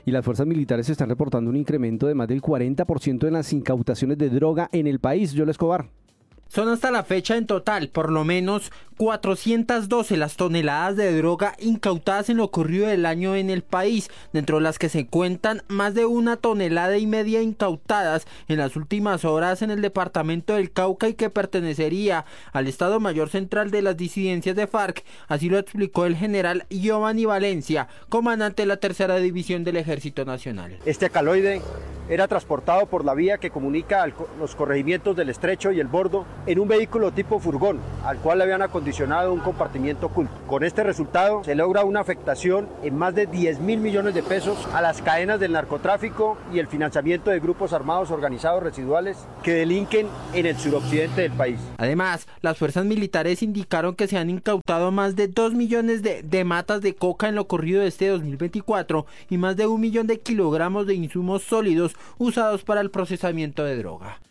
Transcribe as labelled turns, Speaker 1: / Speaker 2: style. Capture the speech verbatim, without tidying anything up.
Speaker 1: Y las fuerzas militares están reportando un incremento de más del cuarenta por ciento en las incautaciones de droga en el país. Joel Escobar.
Speaker 2: Son hasta la fecha en total por lo menos cuatrocientas doce las toneladas de droga incautadas en lo corrido del año en el país, dentro de las que se cuentan más de una tonelada y media incautadas en las últimas horas en el departamento del Cauca y que pertenecería al Estado Mayor Central de las disidencias de FARC. Así lo explicó el general Giovanni Valencia, comandante de la tercera división del Ejército Nacional.
Speaker 3: Este alcaloide era transportado por la vía que comunica los corregimientos del Estrecho y el Bordo en un vehículo tipo furgón, al cual le habían acondicionado un compartimiento oculto. Con este resultado se logra una afectación en más de diez mil millones de pesos a las cadenas del narcotráfico y el financiamiento de grupos armados organizados residuales que delinquen en el suroccidente del país.
Speaker 2: Además, las fuerzas militares indicaron que se han incautado más de dos millones de, de matas de coca en lo corrido de este dos mil veinticuatro y más de un millón de kilogramos de insumos sólidos usados para el procesamiento de droga.